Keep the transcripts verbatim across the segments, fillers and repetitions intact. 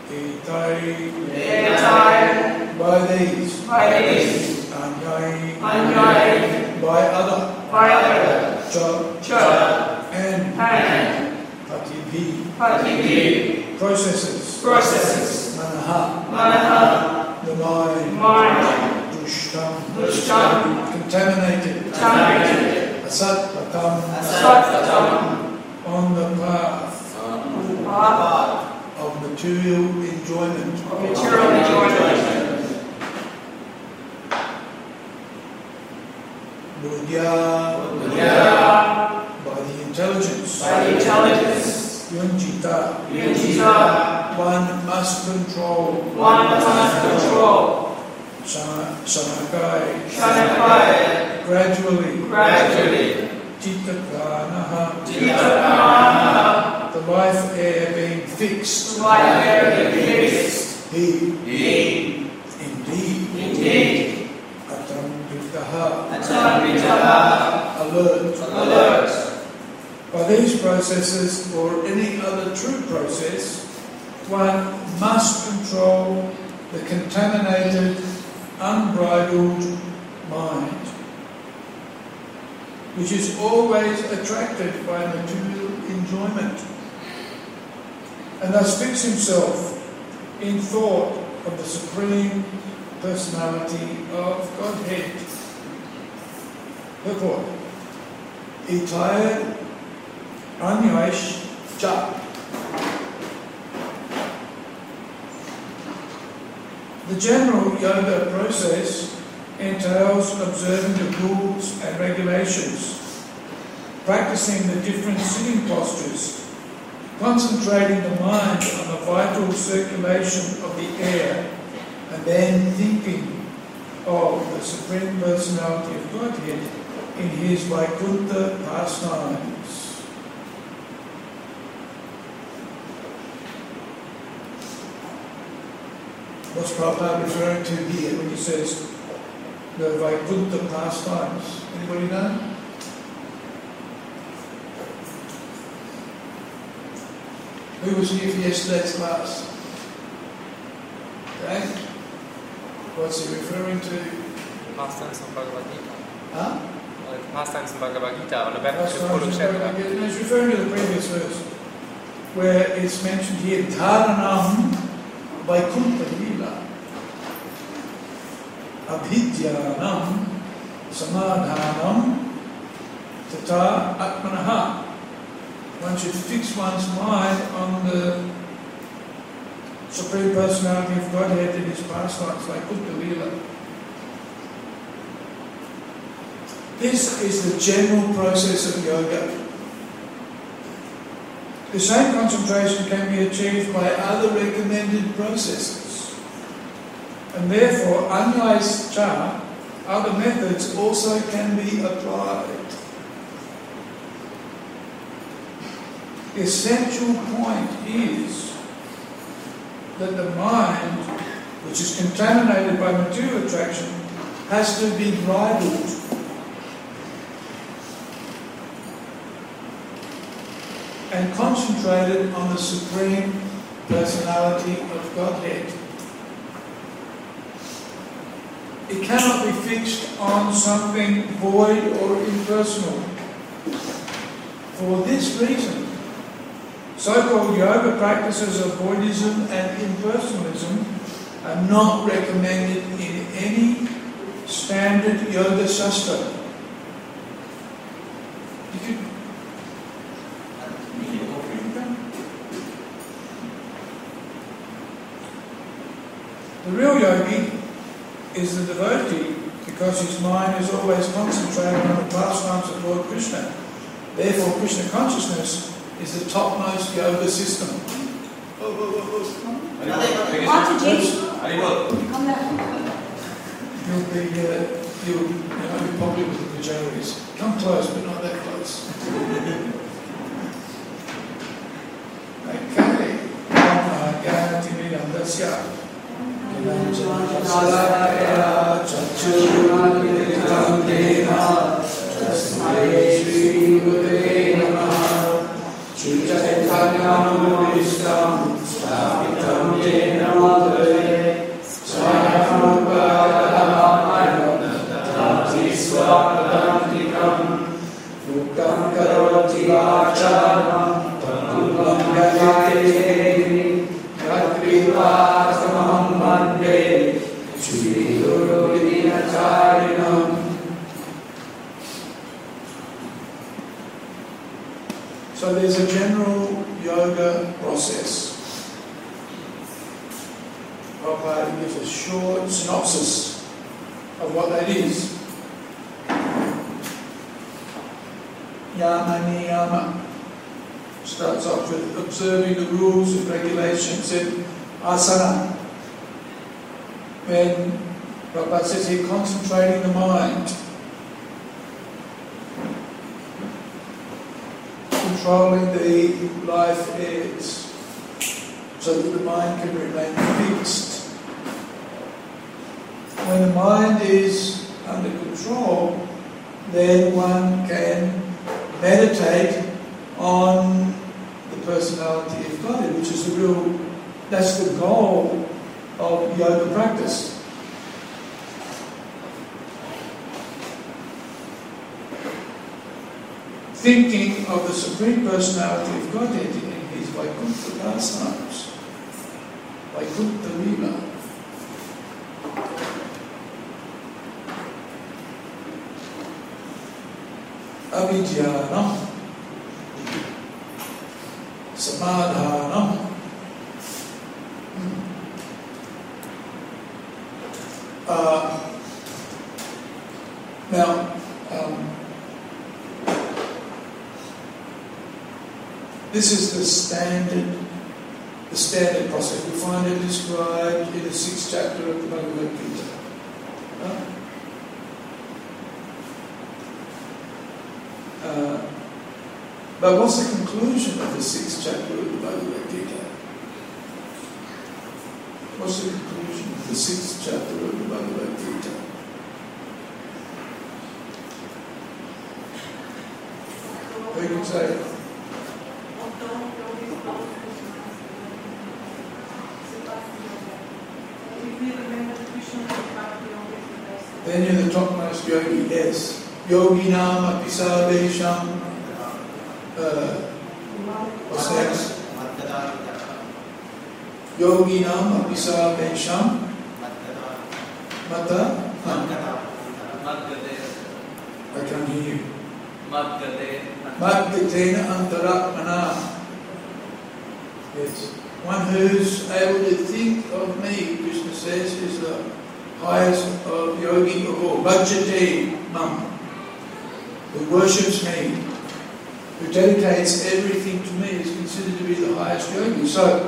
Etai, Etai, by these, by these, Anyai, Anyai, by other, by other, Cha, Cha, and and Pativi, Pativi, processes, processes, Manaha, Manaha, the mind, mind, Dushtam, Dushtam, contaminated, contaminated, Asat Patam, Asat-Patam, on the path on the path of material enjoyment, of material enjoyment, Budya, Vidya, by the intelligence, by the intelligence, Yunjita, Yunjita, one must control, one must control, Shana- Shanakai, Shanakai, gradually, gradually, Chittaganaha, Jitapana, the life air being fixed, life there be fixed, he, he, indeed, indeed, Atambitaha, Atamitaha, alert. alert, By these processes or any other true process, one must control the contaminated, unbridled mind, which is always attracted by material enjoyment, and thus fix himself in thought of the Supreme Personality of Godhead. Purport. Itaya Anyaish Cha. The general yoga process entails observing the rules and regulations, practicing the different sitting postures, concentrating the mind on the vital circulation of the air, and then thinking of the Supreme Personality of Godhead in his Vaikuntha pastimes. What's Prabhupada referring to here when he says the Vaikuntha pastimes? Anybody know? Who was here for yesterday's class? Okay. What's he referring to? Pastimes of Bhagavad Gita. Huh? Or the pastimes of Bhagavad Gita, or the benefits of Pastimes of Bhagavad Kurukshetra. Gita. No, it's referring to the previous verse, where it's mentioned here, Dharanam Vaikuntha Lila. Abhidyanam Samadhanam Tata Atmanaha. One should fix one's mind on the Supreme Personality of Godhead in his pastimes, like Vaikuntha Lila. This is the general process of yoga. The same concentration can be achieved by other recommended processes. And therefore, Anyais Cha, other methods also can be applied. The essential point is that the mind, which is contaminated by material attraction, has to be bridled. And concentrated on the Supreme Personality of Godhead. It cannot be fixed on something void or impersonal. For this reason, so-called yoga practices of voidism and impersonalism are not recommended in any standard yoga shastra. You could The real yogi is the devotee because his mind is always concentrated on the pastimes of Lord Krishna. Therefore, Krishna consciousness is the topmost yoga system. Oh, oh, oh, oh. Come down. You'll be, uh, you'll, you know, be popular with the Pujaris. Come close, but not that close. Okay. Ganatimidandasya. Salakaya Chachuranidam Deva Tasmai Shri Gurave Namaha Chaitanyam Vishtam Stapita So there's a general yoga process. Prabhupada gives a short synopsis of what that is. Yama niyama starts off with observing the rules and regulations in asana. When Prabhupada says here, concentrating the mind, controlling the life airs, so that the mind can remain fixed. When the mind is under control, then one can meditate on the personality of God, which is the real, that's the goal of yoga practice. Thinking of the Supreme Personality of Godhead in his Vaikuntha pastimes, Vaikuntha Lila. Avidyanam, Samadhanam, uh, now, um, this is the standard, the standard process. We find it described in the sixth chapter of the Bhagavad Gita. Uh, uh, but what's the conclusion of the sixth chapter of the Bhagavad Gita? What's the conclusion of the sixth chapter of the Bhagavad Gita? Who can say it? Then you're the topmost yogi, yes. Yogi nama pisabesham. Uh, what's next? Yogi nama pisabesham. Mata? I can't hear you. Madgatena antaratmana. Yes. One who's able to think of me, Krishna says, is the highest of yogi of all. Bhajate mam. Who worships me, who dedicates everything to me, is considered to be the highest yogi. So,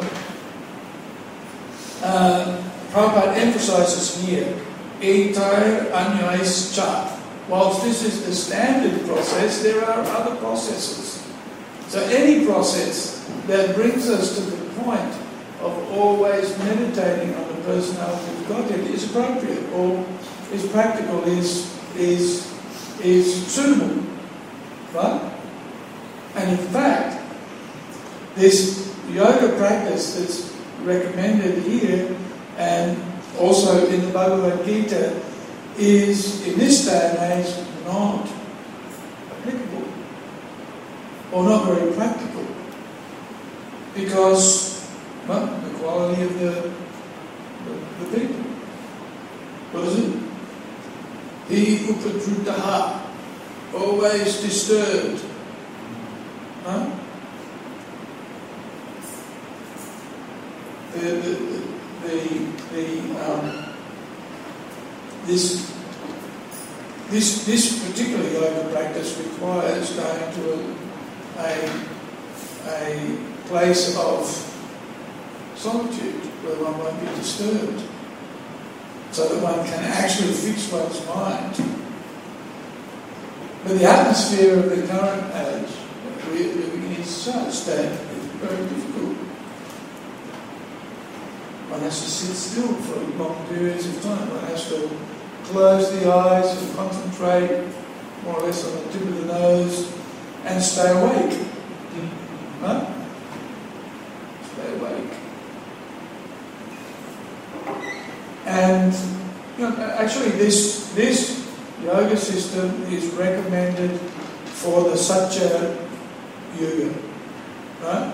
uh, Prabhupada emphasizes here, Etair anyais cha. Whilst this is the standard process, there are other processes. So any process that brings us to the point of always meditating on the personality of Godhead is appropriate, or is practical, is is is suitable, right? And in fact, this yoga practice that's recommended here and also in the Bhagavad Gita is, in this day and age, not applicable or not very practical, because, well, the quality of the, the, the people. What is it? He upadrudaha, always disturbed. Huh? The, the, the, the, um, this, this, this particular yoga practice requires going to a, a, a place of solitude where one won't be disturbed, so that one can actually fix one's mind. But the atmosphere of the current age is such that it's very difficult. One has to sit still for long periods of time. One has to close the eyes and concentrate more or less on the tip of the nose and stay awake. Huh? Stay awake. And you know, actually this, this yoga system is recommended for the Satya Yuga. Right?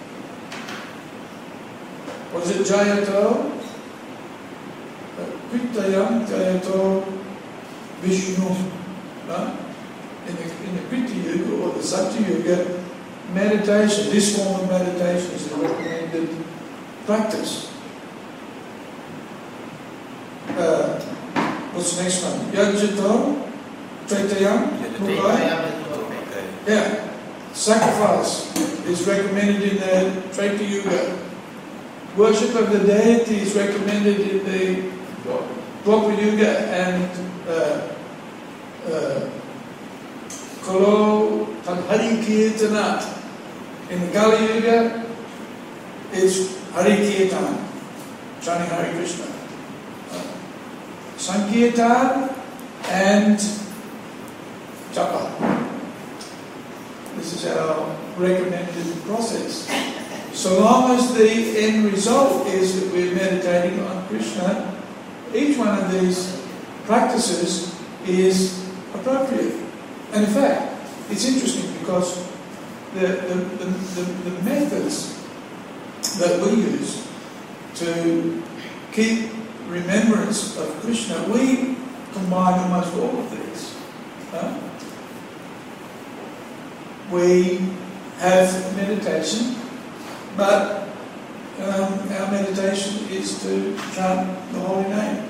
Was it Jayato? Kritayam Jayato Vishnu. Right? In the, in the Krita Yuga or the Satya Yuga, meditation, this form of meditation is a recommended practice. Uh, what's the next one? Yajjato, Tretayam, yeah. Sacrifice is recommended in the Treta Yuga. Worship of the deity is recommended in the Dwapara Yuga and uh, uh, Kalo Hari Kirtana. In the Kali Yuga, it's Hari Kirtan, chanting Hare Krishna. Sankirtan and Japa. This is our recommended process. So long as the end result is that we're meditating on Krishna, each one of these practices is appropriate. And in fact, it's interesting because the, the, the, the, the methods that we use to keep remembrance of Krishna, we combine almost all of these. Huh? We have meditation, but um, our meditation is to chant the holy name.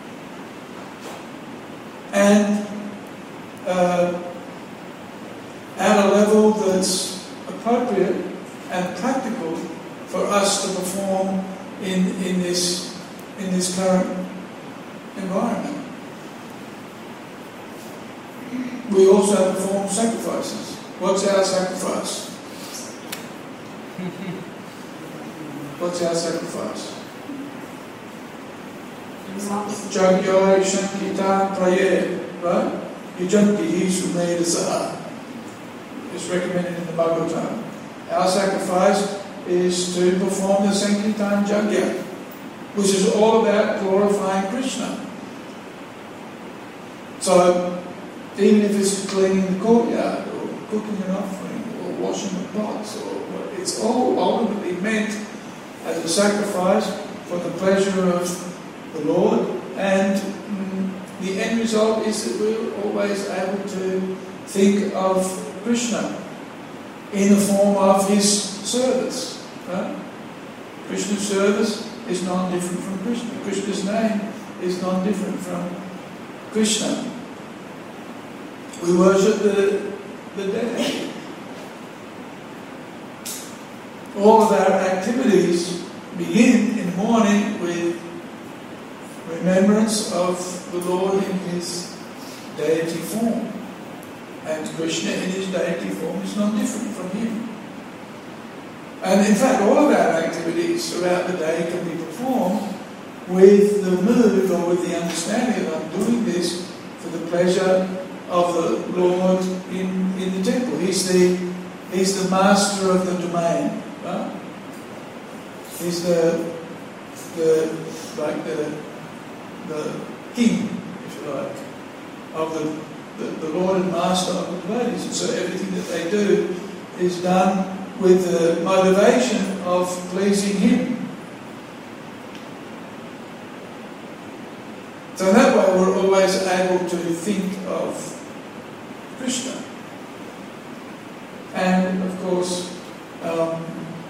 And uh, at a level that's appropriate and practical for us to perform in, in this in this current environment. We also perform sacrifices. What's our sacrifice? What's our sacrifice? Jagyoy Shankita Prayer, right? Yujanti Sumeda Saha. It's recommended in the Bhagavatam. Our sacrifice is to perform the Sankirtan Jagya, which is all about glorifying Krishna. So, even if it's cleaning the courtyard, or cooking an offering, or washing the pots, or what, it's all ultimately meant as a sacrifice for the pleasure of the Lord, and mm, the end result is that we're always able to think of Krishna in the form of His service. Right? Krishna's service is non-different from Krishna. Krishna's name is non-different from Krishna. We worship the, the deity. All of our activities begin in the morning with remembrance of the Lord in His deity form. And Krishna in His deity form is non-different from Him. And in fact, all of our activities throughout the day can be performed with the mood or with the understanding that I'm doing this for the pleasure of the Lord in, in the temple. He's the, he's the master of the domain. Right? He's the, the like the, the king, if you like, of the, the, the Lord and master of the devotees. And so everything that they do is done with the motivation of pleasing Him. So in that way we're always able to think of Krishna. And of course, um,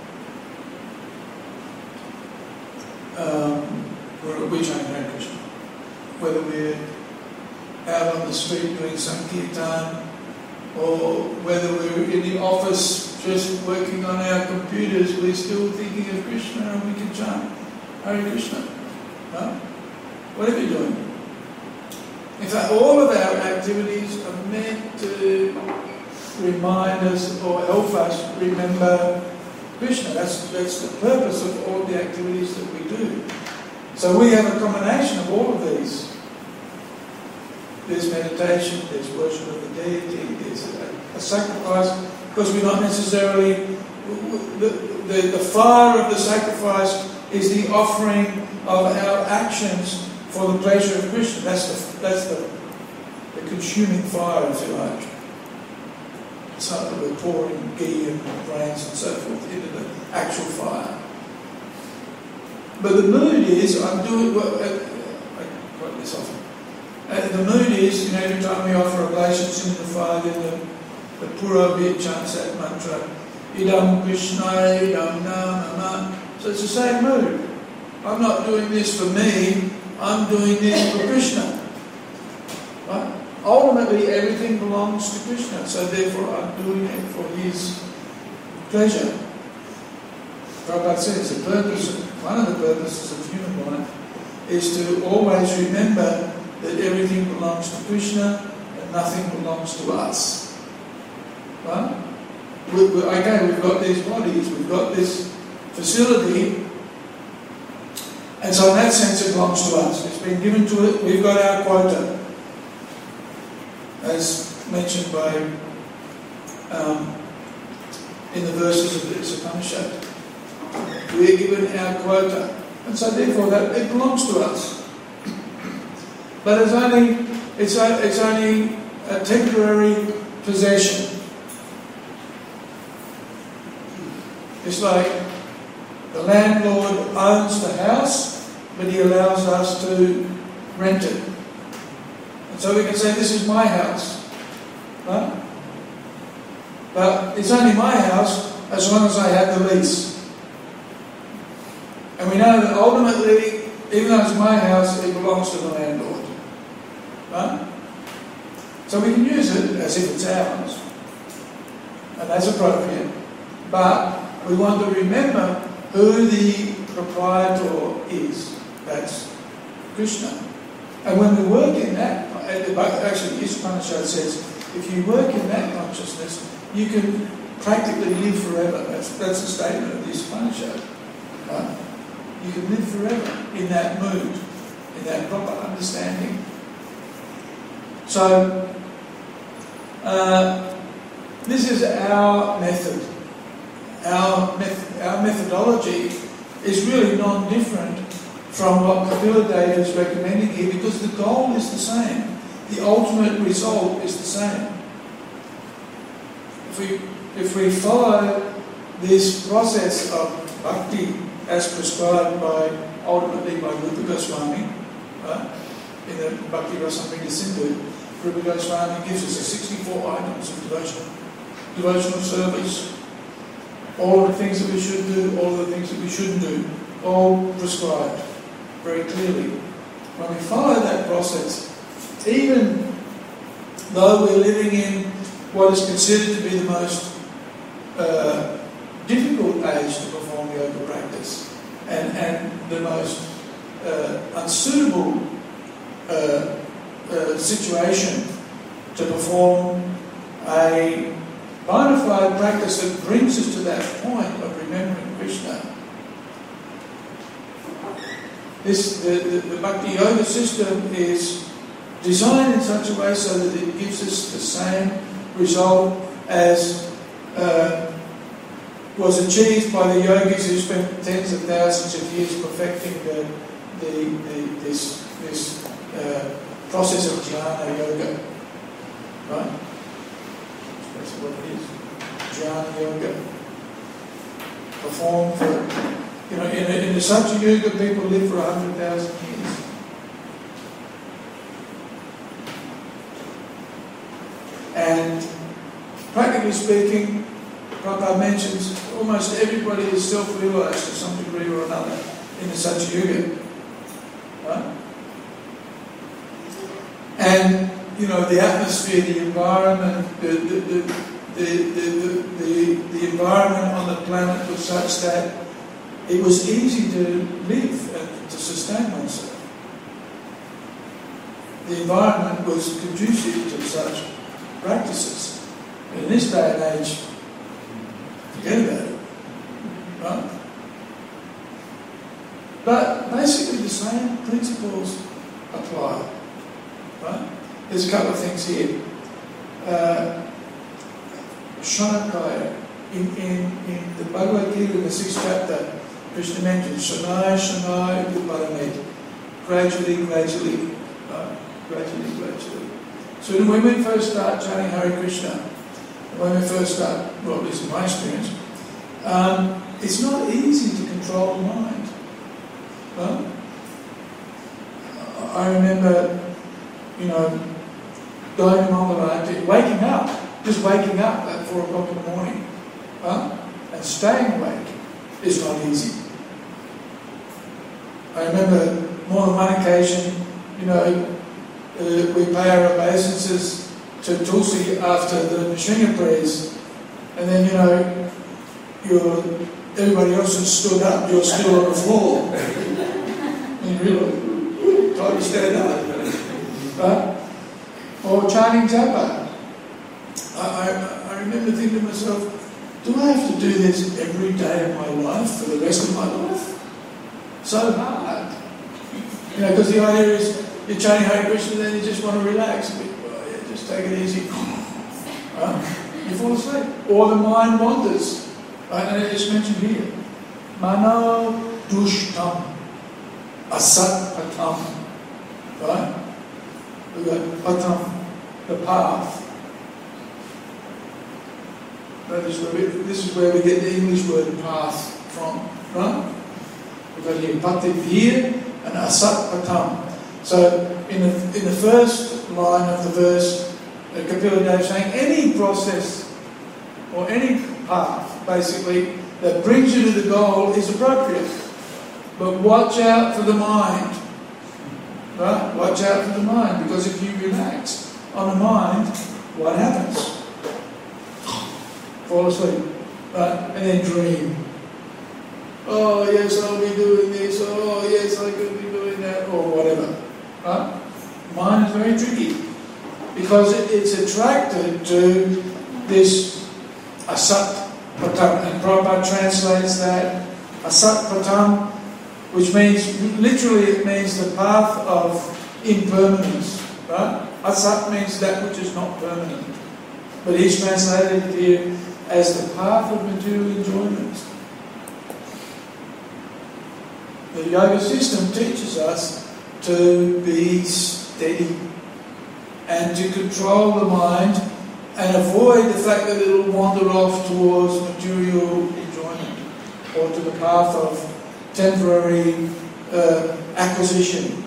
um, we're, we chant Hare Krishna. Whether we're out on the street doing Sankirtan, or whether we're in the office just working on our computers, we're still thinking of Krishna and we can chant Hare Krishna. No? Whatever you're doing. In fact, all of our activities are meant to remind us or help us remember Krishna. That's, that's the purpose of all the activities that we do. So we have a combination of all of these. There's meditation, there's worship of the deity, there's a, a sacrifice, because we're not necessarily, the, the, the fire of the sacrifice is the offering of our actions for the pleasure of Krishna. That's the, that's the, the consuming fire, if you like. It's not that we're pouring ghee and grains and so forth into the actual fire. But the mood is, I'm doing, well, uh, I quote this often. Uh, the mood is, you know, every time we offer oblations in the fire, then the, the Purabhit chants that mantra, Idam Krishna, Idam Nama. So it's the same mood. I'm not doing this for me, I'm doing this for Krishna. Right? Ultimately, everything belongs to Krishna, so therefore I'm doing it for his pleasure. Prabhupada says the purpose, one of the purposes of human life is to always remember that everything belongs to Krishna and nothing belongs to us. Right? We, we, okay, we've got these bodies, we've got this facility, and so in that sense it belongs to us. It's been given to it, we've got our quota. As mentioned by, um, in the verses of the Upanishad. We are given our quota, and so therefore that it belongs to us. But it's only it's, a, it's only a temporary possession. It's like the landlord owns the house, but he allows us to rent it. And so we can say, this is my house. Right? But it's only my house as long as I have the lease. And we know that ultimately, even though it's my house, it belongs to the landlord. Right? So we can use it as if it's ours. And that's appropriate. But we want to remember who the proprietor is. That's Krishna. And when we work in that, actually the Upanishad says, if you work in that consciousness, you can practically live forever. That's, that's the statement of the Upanishad. Right? You can live forever in that mood, in that proper understanding. So, uh, this is our method. Our, meth- our methodology is really non-different from what Kapila Deva is recommending here, because the goal is the same. The ultimate result is the same. If we, if we follow this process of bhakti as prescribed by, ultimately by Rupa Goswami, right? In the Bhakti Rasamrita Sindhu, Rupa Goswami gives us the sixty-four items of devotion, devotional service, all of the things that we should do, all of the things that we shouldn't do, all prescribed very clearly. When we follow that process, even though we're living in what is considered to be the most uh, difficult age to perform yoga practice, and, and the most uh, unsuitable uh, uh, situation to perform a bona fide practice that brings us to that point of remembering Krishna. This, the, the, the Bhakti Yoga system is designed in such a way so that it gives us the same result as uh, was achieved by the yogis who spent tens of thousands of years perfecting the, the, the, this, this uh, process of jhana yoga. Right? That's what it is. Jhana yoga. Performed for, you know, in, a, in the Satya Yuga, people live for a hundred thousand years. And practically speaking, Prabhupada mentions almost everybody is self-realized to some degree or another in the Satya Yuga. Right? And, you know, the atmosphere, the environment, the, the, the, the, the, the, the environment on the planet was such that it was easy to live and to sustain oneself. The environment was conducive to such practices. In this day and age, forget about it. Right? But basically the same principles apply. Right? There's a couple of things here. Uh, Shankaya, in, in, in the Bhagavad Gita, in the sixth chapter, Krishna mentions Shanai, Shanai, Uparamed. Gradually, gradually, uh, gradually, gradually. So when we first start chanting Hare Krishna, when we first start, well, at least in my experience, um, it's not easy to control the mind. Huh? I remember, you know, going to Mangalarti, waking up, just waking up at four o'clock in the morning, huh? And staying awake is not easy. I remember more than one occasion, you know, uh, we pay our obeisances to Tulsi after the Nisringa prayers, and then, you know, you're, everybody else has stood up, you're still on the floor. And you realise, time to stand up. Right? Or chanting japa. I, I, I remember thinking to myself, do I have to do this every day of my life for the rest of my life? So hard. You know, because the idea is you're chanting Hare Krishna, then you just want to relax a bit. Well, yeah, just take it easy. Right? You fall asleep. Or the mind wanders. Right? And I just mentioned here. Mano dushtam asat patam. Right? We've got patam, the path. That is where we, this is where we get the English word path from. Right? We've got here pativ here and asat patam. So in the, in the first line of the verse, Kapila Dev is saying any process or any path, basically, that brings you to the goal is appropriate. But watch out for the mind. Right? Watch out for the mind, because if you relax on the mind, what happens? Fall asleep. Right? And then dream. Oh, yes, I'll be doing this. Oh, yes, I could be doing that. Or whatever. Right? Mind is very tricky. Because it, it's attracted to this asat patam. And Prabhupada translates that asat patam, which means, literally it means the path of impermanence. Right? Asat means that which is not permanent. But he's translated it here as the path of material enjoyment. The yoga system teaches us to be steady and to control the mind and avoid the fact that it will wander off towards material enjoyment or to the path of temporary uh, acquisition.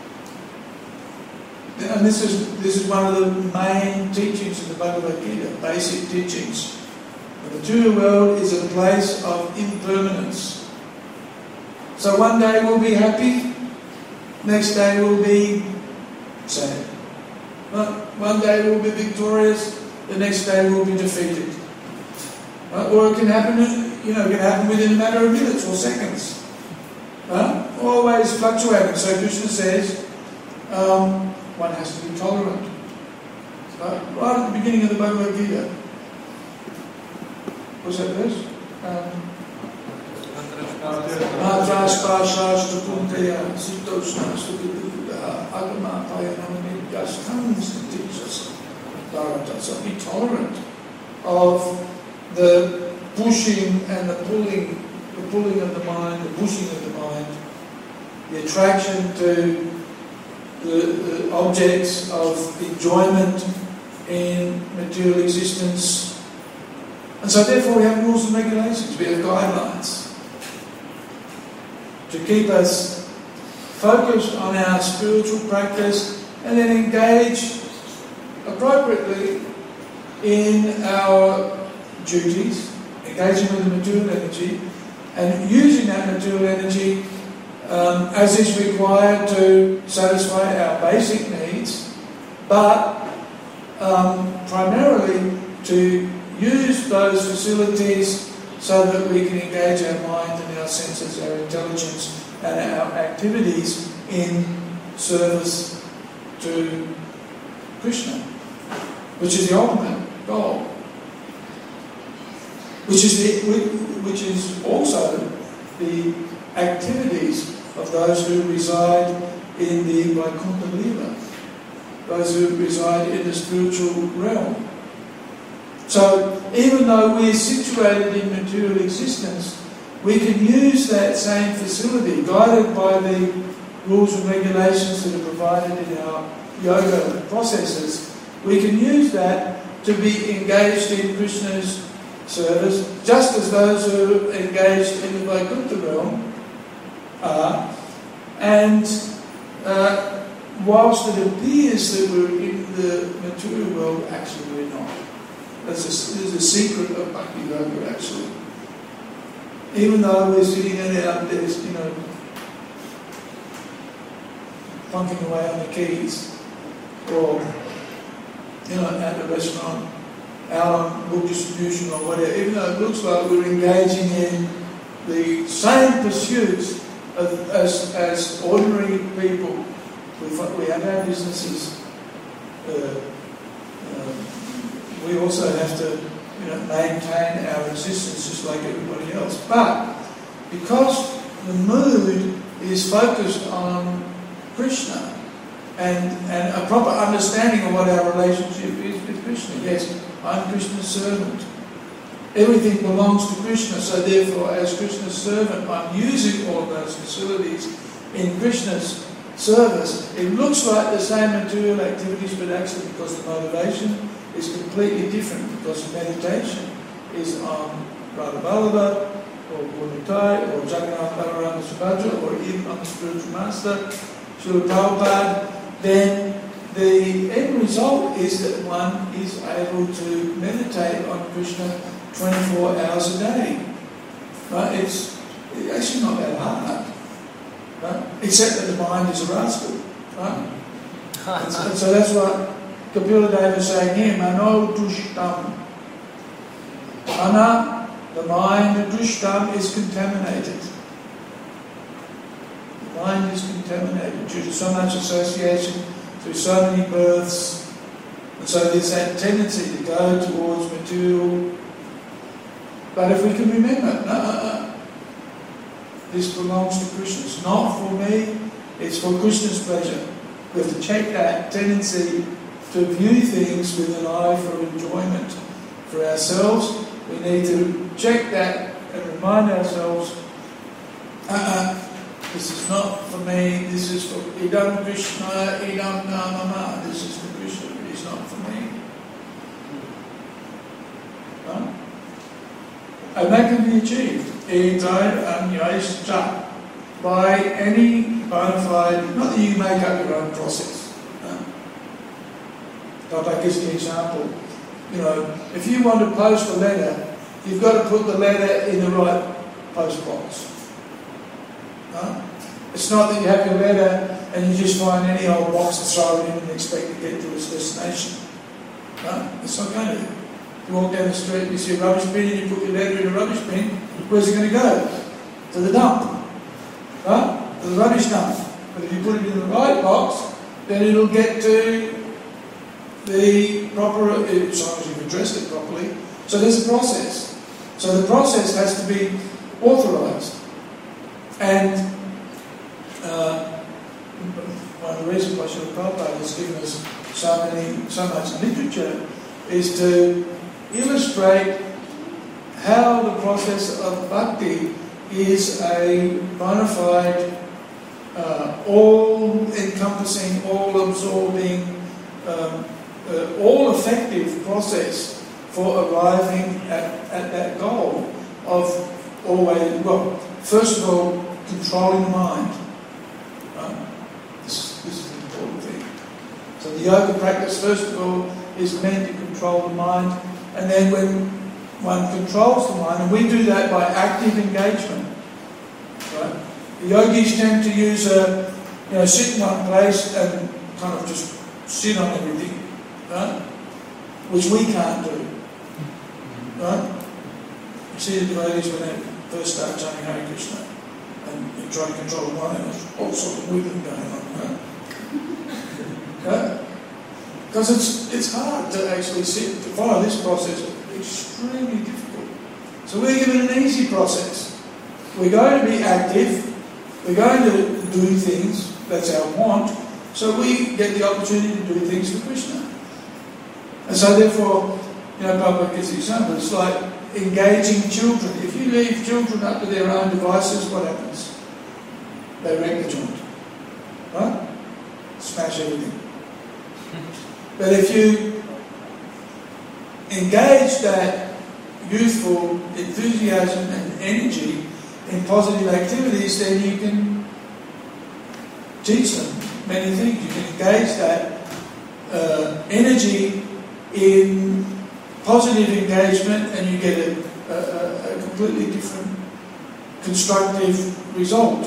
And this is this is one of the main teachings of the Bhagavad Gita, basic teachings. The material world is a place of impermanence. So one day we'll be happy, next day we'll be sad. One day we'll be victorious, the next day we'll be defeated. Or it can happen, you know, it can happen within a matter of minutes or seconds. Uh, always fluctuating. So Krishna says, um, one has to be tolerant. Uh, right at the beginning of the Bhagavad Gita. What's that verse? Um, So be tolerant of the pushing and the pulling, the pulling of the mind, the pushing of the mind, the attraction to the, the objects of enjoyment in material existence. And so therefore we have rules and regulations, we have guidelines to keep us focused on our spiritual practice and then engage appropriately in our duties, engaging with the material energy and using that material energy um, as is required to satisfy our basic needs, but um, primarily to use those facilities so that we can engage our mind and our senses, our intelligence and our activities in service to Krishna, which is the ultimate goal, which is the, which is also the activities of those who reside in the Vaikuntha Lila, those who reside in the spiritual realm. So even though we're situated in material existence, we can use that same facility, guided by the rules and regulations that are provided in our yoga processes. We can use that to be engaged in Krishna's service, just as those who are engaged in the Vaikuntha realm are. And uh, whilst it appears that we're in the material world, actually we're not. That's a, there's a secret of Bhakti Yoga, actually. Even though we're sitting in our desk, you know, plunking away on the keys, or, you know, at a restaurant, out on book distribution or whatever, even though it looks like we're engaging in the same pursuits of, as, as ordinary people. We, we have our businesses. Uh, uh, we also have to, you know, maintain our existence just like everybody else. But because the mood is focused on Krishna and, and a proper understanding of what our relationship is with Krishna. Yes, I'm Krishna's servant. Everything belongs to Krishna, so therefore as Krishna's servant I'm using all of those facilities in Krishna's service. It looks like the same material activities, but actually because the motivation is completely different, because meditation is on Radha Vallabha or Gurnitai or Jagannath Balarama Subhadra or even on the spiritual master, Srila Prabhupada, then the end result is that one is able to meditate on Krishna twenty-four hours a day. Right? It's, it's actually not that hard. Right? Except that the mind is a rascal. Right? and, so, and so that's what Kapila Deva is saying here, Mano Dushtam. Mana, the mind, Dushtam is contaminated. The mind is contaminated due to so much association, through so many births. And so there's that tendency to go towards material. But if we can remember, no, no, no, this belongs to Krishna. It's not for me, it's for Krishna's pleasure. We have to check that tendency to view things with an eye for enjoyment for ourselves. We need to check that and remind ourselves, uh-uh, this is not for me, this is for Idam Krishna, Idam Namama, this is for Krishna, it is not for me. Right? And that can be achieved by any bona fide, not that you make up your own process. No. But I guess the example, you know, if you want to post a letter, you've got to put the letter in the right post box. No? It's not that you have your letter and you just find any old box and throw it in and expect to get to its destination. No? It's not going to. You walk down the street and you see a rubbish bin and you put your letter in a rubbish bin, where's it going to go? To the dump. Right? To the rubbish dump. But if you put it in the right box, then it'll get to the proper, as long as you've addressed it properly. So there's a process. So the process has to be authorised. And uh, one of the reasons why Srila Prabhupada has given us so many, so much literature is to illustrate how the process of bhakti is a bona fide, uh, all-encompassing, all-absorbing, um, uh, all-effective process for arriving at, at that goal of always, well, first of all, controlling the mind. Um, this, this is the important thing. So the yoga practice, first of all, is meant to control the mind, and then when one controls the mind, and we do that by active engagement. Right? The yogis tend to use a, you know, sit in one place and kind of just sit on everything, right? Which we can't do. Right? You see the devotees when they first start chanting Hare Krishna and you try to control the mind, and there's all sorts of wiggling going on, right? Right? Because it's it's hard to actually sit, to follow this process. It's extremely difficult. So we're given an easy process. We're going to be active. We're going to do things. That's our want. So we get the opportunity to do things for Krishna. And so therefore, You know, Papa gives the example. It's like engaging children. If you leave children up to their own devices, what happens? They wreck the joint. Right? Smash everything. But if you engage that youthful enthusiasm and energy in positive activities, then you can teach them many things. You can engage that uh, energy in positive engagement, and you get a, a, a completely different constructive result.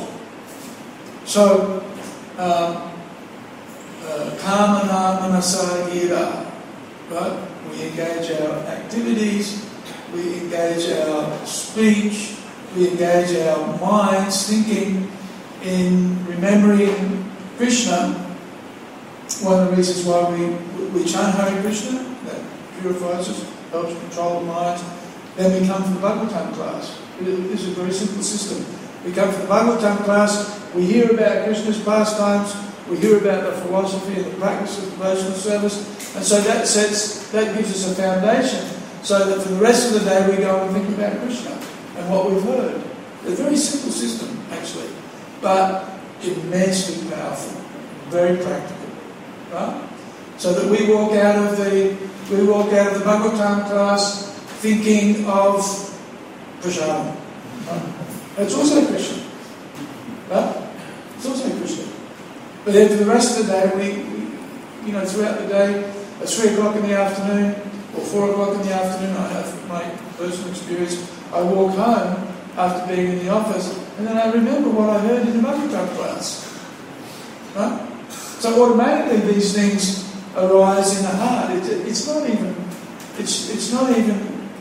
So, um, uh, Kamana Manasa Gira, right? We engage our activities, we engage our speech, we engage our minds, thinking in remembering Krishna. One of the reasons why we, we chant Hare Krishna, that purifies us, helps control the mind. Then we come to the Bhagavatam class. This is a very simple system. We come to the Bhagavatam class, we hear about Krishna's pastimes, we hear about the philosophy and the practice of devotional service, and so that sets, that gives us a foundation, so that for the rest of the day we go and think about Krishna and what we've heard. It's a very simple system, actually, but immensely powerful, very practical, right? So that we walk out of the we walk out of the Bhagavatam class thinking of Prasadam. Right? It's also Krishna, right? It's also Krishna. But then for the rest of the day, we, we you know, throughout the day, at three o'clock in the afternoon or four o'clock in the afternoon, I have my personal experience. I walk home after being in the office, and then I remember what I heard in the Bhagavatam class. Right? So automatically these things arise in the heart. It, it's not even. It's it's not even.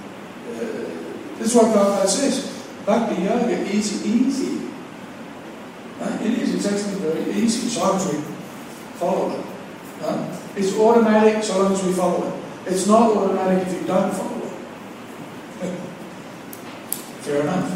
Uh, this is what Prabhupada says. Bhakti yoga is easy. Right? It is. It's actually very easy, so long as we follow it. Right? It's automatic, so long as we follow it. It's not automatic if you don't follow it. Fair enough.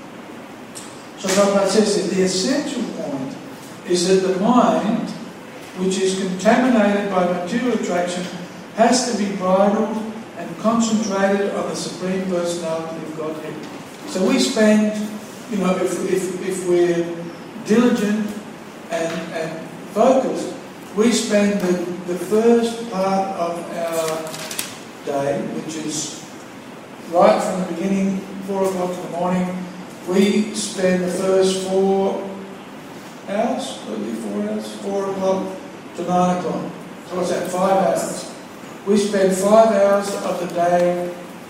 So Prabhupada says that the essential point is that the mind, which is contaminated by material attraction, has to be bridled and concentrated on the Supreme Personality of Godhead. So we spend, you know, if, if, if we're diligent and, and focused, we spend the, the first part of our day, which is right from the beginning, four o'clock in the morning, we spend the first four hours, maybe four hours, four o'clock to nine o'clock. So what's that, five hours? We spend five hours of the day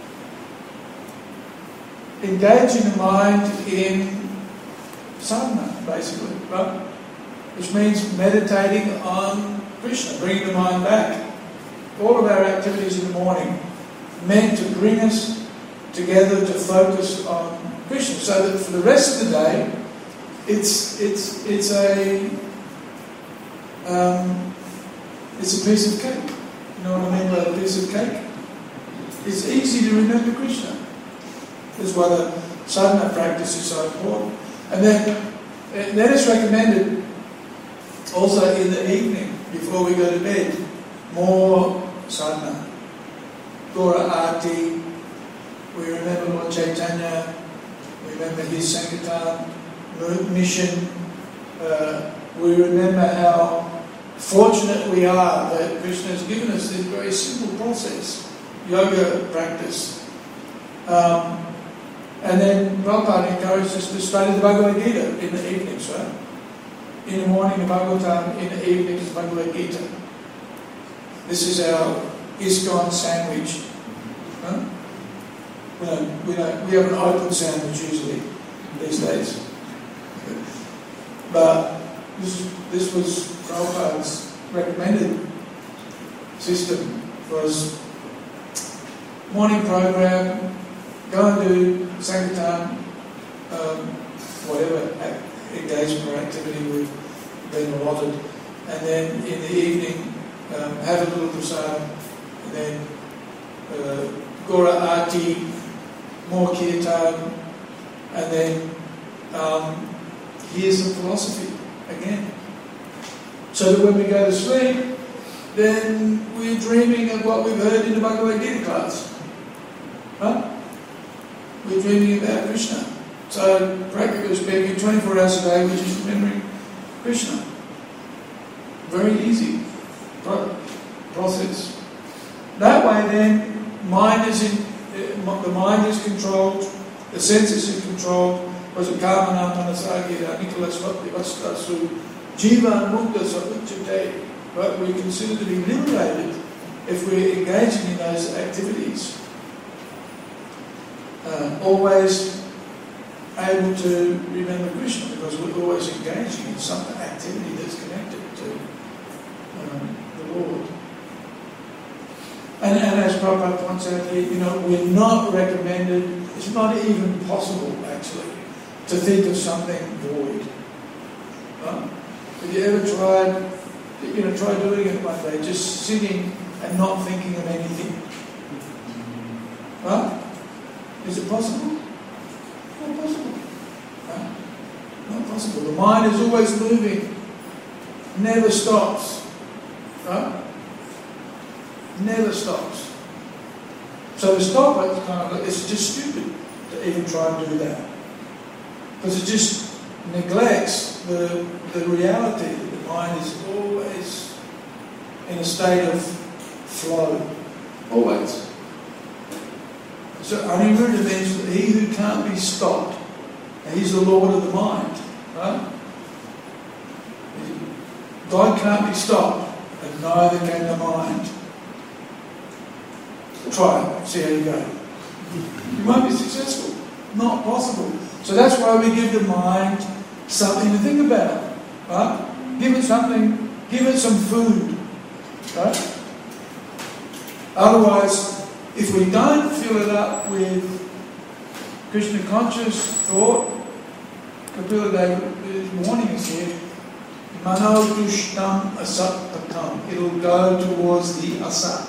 engaging the mind in sadhana, basically, right? Which means meditating on Krishna, bringing the mind back. All of our activities in the morning meant to bring us together to focus on Krishna, so that for the rest of the day, it's it's it's a um, it's a piece of cake. You know what I mean by a piece of cake? It's easy to remember Krishna. That's why the sadhana practice is so important. And then, then it's recommended also in the evening, before we go to bed, more sadhana. Gaura Arti, we remember Lord Chaitanya, we remember his Sankirtan mission, uh, we remember how fortunate we are that Krishna has given us this very simple process, yoga practice. Um, and then Prabhupada encouraged us to study the Bhagavad Gita in the evenings, right? In the morning the Bhagavatam, in the evenings the Bhagavad Gita. This is our ISKCON sandwich. Huh? We don't, we don't, we have an open sandwich usually these days. But this, this was Prabhupada's recommended system for his morning program. Go and do Sankirtan, um, whatever engagement or activity we've been allotted, and then in the evening um, have a little prasadam, and then uh, Gaura Arti, more kirtan, and then um, here's the philosophy again. So that when we go to sleep, then we're dreaming of what we've heard in the Bhagavad Gita class. Huh? We're dreaming about Krishna. So, practically speaking, twenty-four hours a day, we're just remembering Krishna. Very easy process. That way, then, mind is in, the mind is controlled, the senses are controlled. Was it Kamana Manasagita Nicholas Vastasu Jiva Mukta Savuchate? Right? We're considered to be liberated if we're engaging in those activities. Uh, always able to remember Krishna because we're always engaging in some activity that's connected to um, the Lord. And, and as Prabhupada points out here, you know, we're not recommended, it's not even possible actually, to think of something void. Right? Have you ever tried, you know, try doing it one day, just sitting and not thinking of anything? Right? Is it possible? Not possible. Right? Not possible. The mind is always moving, never stops. Right? Never stops. So to stop it, it's, kind of, it's just stupid to even try and do that. Because it just neglects the, the reality that the mind is always in a state of flow. Always. So Aniruddha means that he who can't be stopped, he's the Lord of the mind. Right? God can't be stopped, and neither can the mind. Try it, see how you go. You won't be successful. Not possible. So that's why we give the mind something to think about. Right? Give it something, give it some food. Right? Otherwise, if we don't fill it up with Krishna conscious thought, Kapila Deva's warning us here, Mano Dushtam Asat Patam. It'll go towards the Asat.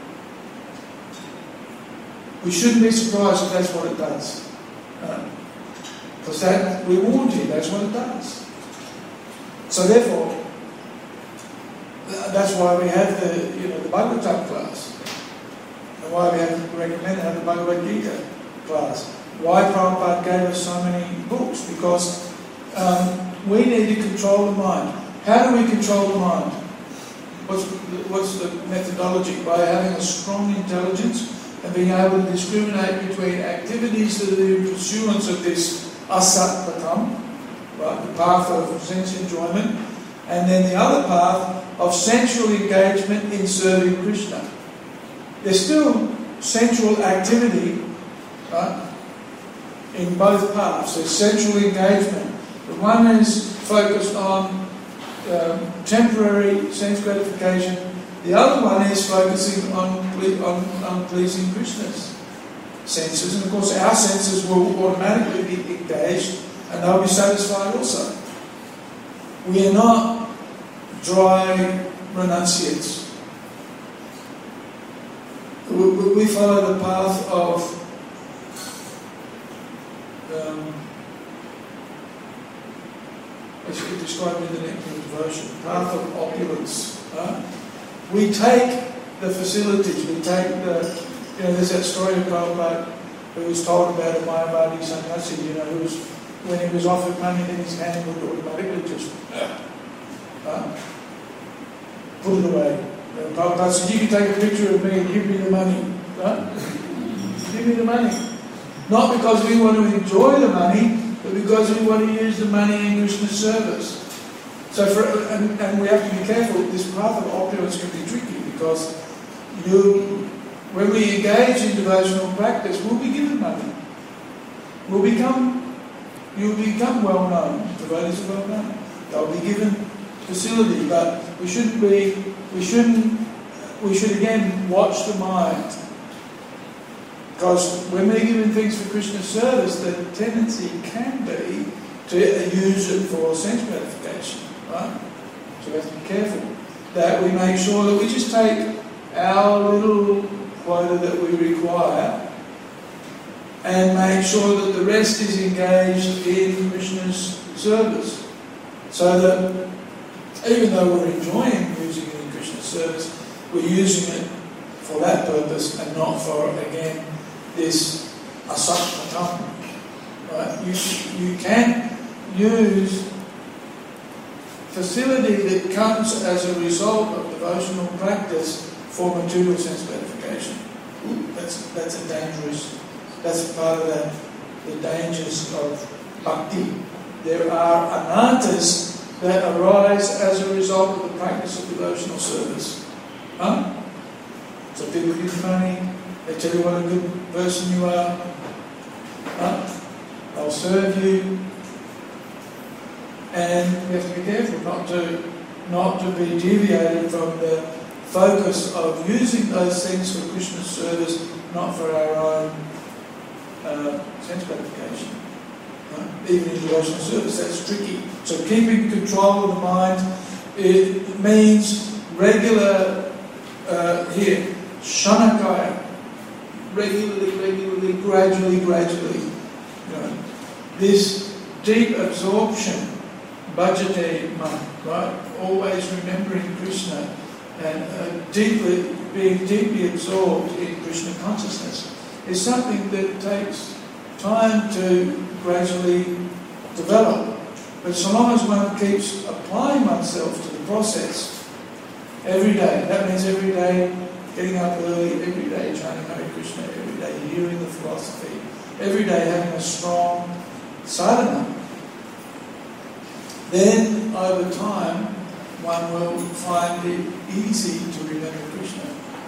We shouldn't be surprised if that's what it does. Because that, we warned you, that's what it does. So therefore, that's why we have the, you know, the Bhagavatam class. And why we have recommended have the Bhagavad Gita class. Why Prabhupada gave us so many books? Because um, we need to control the mind. How do we control the mind? What's the, what's the methodology? By having a strong intelligence and being able to discriminate between activities that are in pursuance of this asat patam, right, the path of sense enjoyment, and then the other path of sensual engagement in serving Krishna. There's still sensual activity, right, in both paths. There's sensual engagement. The one is focused on um, temporary sense gratification. The other one is focusing on, on, on pleasing Krishna's senses. And of course our senses will automatically be engaged and they'll be satisfied also. We are not dry renunciates. We, we follow the path of um, as you could describe in the Nectar of Devotion, path of opulence. Right? We take the facilities, we take the, you know, there's that story of Prabhupada who was told about a Mayavadi sannyasi, you know, who was, when he was offered money, then his hand would automatically just uh, put it away. And Prabhupada said, you can take a picture of me and give me the money. Right? Give me the money. Not because we want to enjoy the money, but because we want to use the money in Krishna's service. So, for, and, and we have to be careful. This path of opulence can be tricky because you, when we engage in devotional practice, we'll be given money. We'll become, you'll become well known. Devotees are well known. They'll be given facility, but we shouldn't be. We shouldn't. We should again watch the mind. Because when we're given things for Krishna's service, the tendency can be to use it for sense gratification. Right? So we have to be careful that we make sure that we just take our little quota that we require and make sure that the rest is engaged in Krishna's service. So that even though we're enjoying using it in Krishna's service, we're using it for that purpose and not for, again, this asakpatam. Right? You, you can use facility that comes as a result of devotional practice for material sense gratification. That's, that's a dangerous, that's part of the, the dangers of bhakti. There are anarthas that arise as a result of the practice of devotional service. Huh? So people give you money, they tell you what a good person you are, huh? They'll serve you, and we have to be careful not to not to be deviated from the focus of using those things for Krishna's service, not for our own uh, sense gratification. Right? Even in devotional service, that's tricky. So keeping control of the mind, it means regular, uh, here, shanakaya, regularly, regularly, gradually, gradually. You know, this deep absorption, bhajate man, right? Always remembering Krishna and uh, deeply being deeply absorbed in Krishna consciousness is something that takes time to gradually develop. But so long as one keeps applying oneself to the process every day, that means every day getting up early, every day chanting Hare Krishna, every day hearing the philosophy, every day having a strong sadhana, then over time one will find it easy to remember Krishna.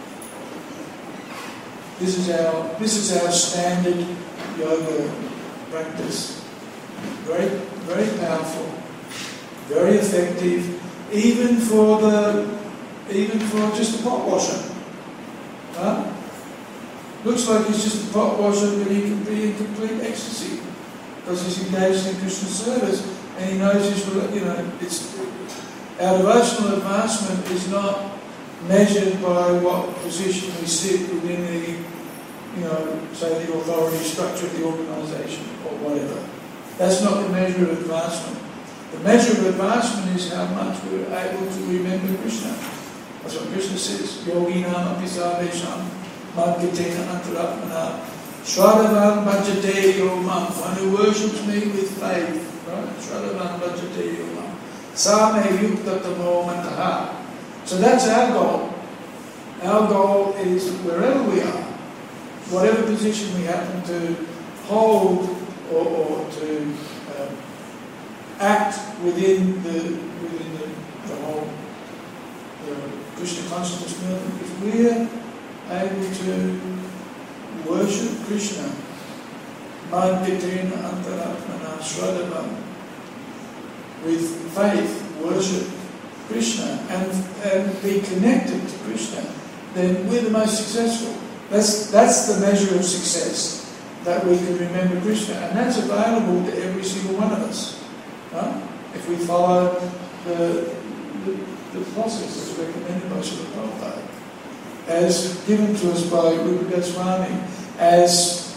This is our this is our standard yoga practice. Very, very powerful, very effective, even for the even for just a pot washer. Huh? Looks like he's just a pot washer, but he can be in complete ecstasy because he's engaged in Krishna service and he knows his, you know, it's our devotional advancement is not measured by what position we sit within the, you know, say the authority structure of the organisation or whatever. That's not the measure of advancement. The measure of advancement is how much we're able to remember Krishna. That's what Krishna says. Yoginam api sarvesham madgatena antaratmana Shraddhavan bhajate yomam. One who worships me with faith. Right? Shraddhavan bhajate yomam. Same yuktatamo mantaha. So that's our goal. Our goal is wherever we are, whatever position we happen to hold or, or to uh, act within the within the, the whole the Krishna consciousness movement, if we're able to worship Krishna, madhyatena antaratmana shraddhavam, with faith, worship Krishna and, and be connected to Krishna, then we're the most successful. That's that's the measure of success, that we can remember Krishna, and that's available to every single one of us. Huh? If we follow the, the, the process that's recommended by Srila Prabhupada, as given to us by Rupa Goswami, as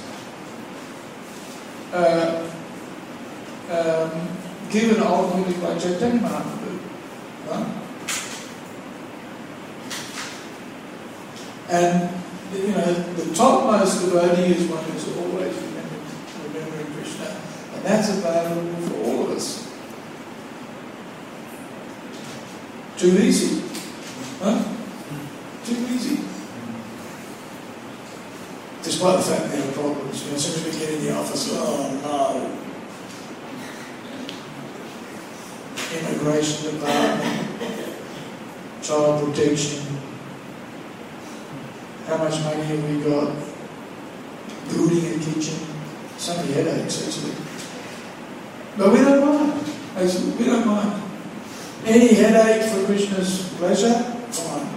uh, um, given ultimately by Chaitanya Mahaprabhu. Huh? And you know, the topmost devotee is one who's always remembering, remembering Krishna, and that's available for all of us. Too easy, huh? Too easy. Despite the fact that there are problems, you know, as soon as we get in the office, oh no. Immigration department, child protection, how much money have we got, building a kitchen, so many headaches actually. But we don't mind, actually, we don't mind. Any headache for Krishna's pleasure, fine.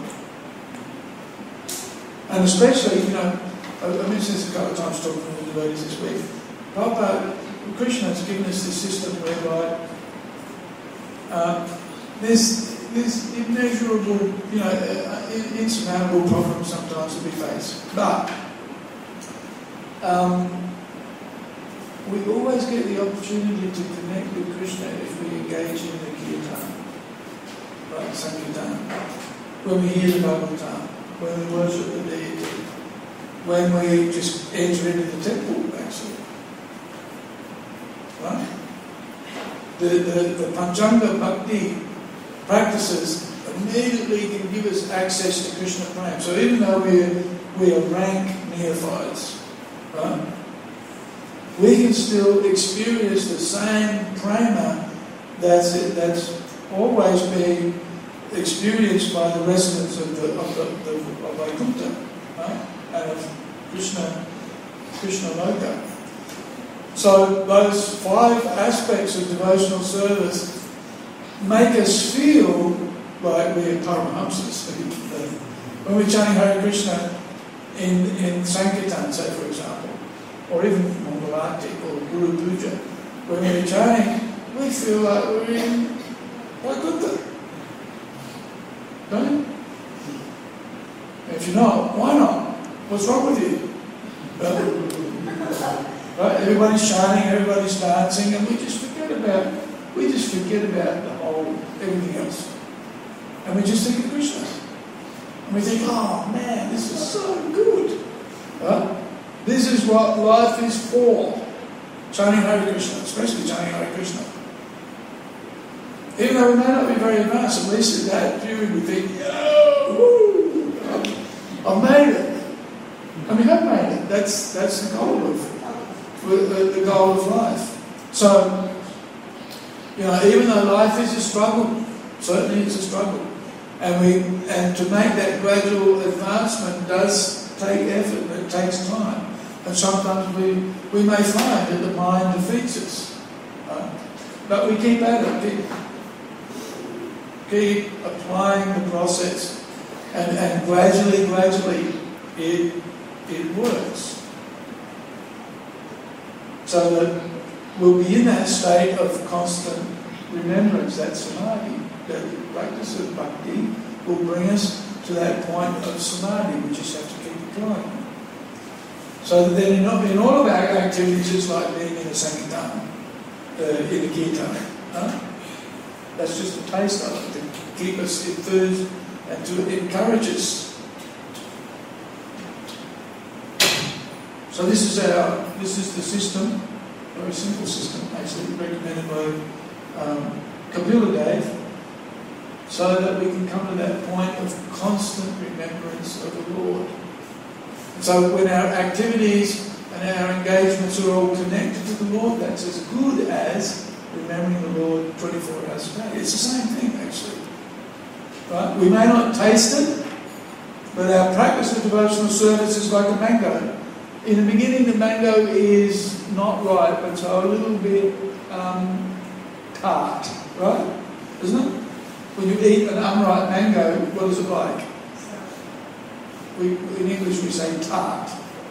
And especially, you know, I mentioned this a couple of times talking to the devotees this week, Prabhupada, Krishna has given us this system whereby Uh, there's, there's immeasurable, you know, uh, insurmountable problems sometimes that we face. But um, we always get the opportunity to connect with Krishna if we engage in the kirtan, right, Sankirtan, when we hear the Bhagavatam, when we worship the deity. when we just enter into the temple, actually. Right? The, the, the Panchanga Bhakti practices immediately can give us access to Krishna Prem. So even though we're, we are rank neophytes, right, we can still experience the same prema that's, that's always being experienced by the residents of the of the, the of Vaikuntha, right? And of Krishna, Krishna Loka. So those five aspects of devotional service make us feel like we're Paramahamsas. When we're chanting Hare Krishna in, in Sankirtan, say for example, or even Mangalarti or Guru Puja, when we're chanting, we feel like we're in Vaikuntha. Don't you? If you're not, why not? What's wrong with you? Right? Right? Everybody's shining, everybody's dancing, and we just forget about we just forget about the whole everything else, and we just think of Krishna, and we think, oh man, this is so good. Right? This is what life is for. Chanting Hare Krishna, especially chanting Hare Krishna. Even though we may not be very advanced, at least at that period we think, yo, woo, I've made it. And we have made it. That's that's the goal of the, the goal of life. So, you know, even though life is a struggle, certainly it's a struggle, and we and to make that gradual advancement does take effort. It takes time, and sometimes we we may find that the mind defeats us, right? But we keep at it. Keep, keep applying the process, and, and gradually, gradually, it it works. So that we'll be in that state of constant remembrance, that samadhi, that practice of bhakti will bring us to that point of samadhi. We just have to keep applying. So that then in, in all of our activities, it's like being in a sankirtan, uh, in a kirtan. Huh? That's just a taste of it, to keep us enthused and to encourage us. So this is our, this is the system, very simple system, actually recommended by um, Kapila Dev, so that we can come to that point of constant remembrance of the Lord. And so when our activities and our engagements are all connected to the Lord, that's as good as remembering the Lord twenty-four hours a day. It's the same thing, actually. Right? We may not taste it, but our practice of devotional service is like a mango. In the beginning, the mango is not ripe, but so a little bit um, tart, right? Isn't it? When you eat an unripe mango, what is it like? We, in English, we say tart.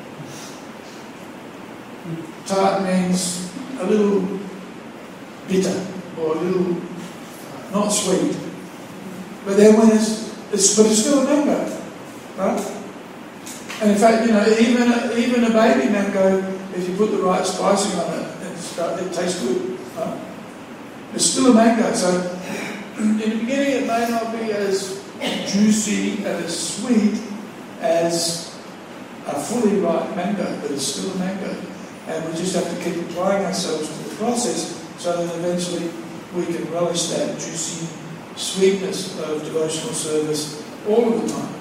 Tart means a little bitter or a little not sweet. But then when it's, it's but it's still a mango, right? And in fact, you know, even a, even a baby mango, if you put the right spicing on it, it's, it tastes good. Right? It's still a mango. So in the beginning, it may not be as juicy and as sweet as a fully ripe mango, but it's still a mango. And we just have to keep applying ourselves to the process so that eventually we can relish that juicy sweetness of devotional service all of the time.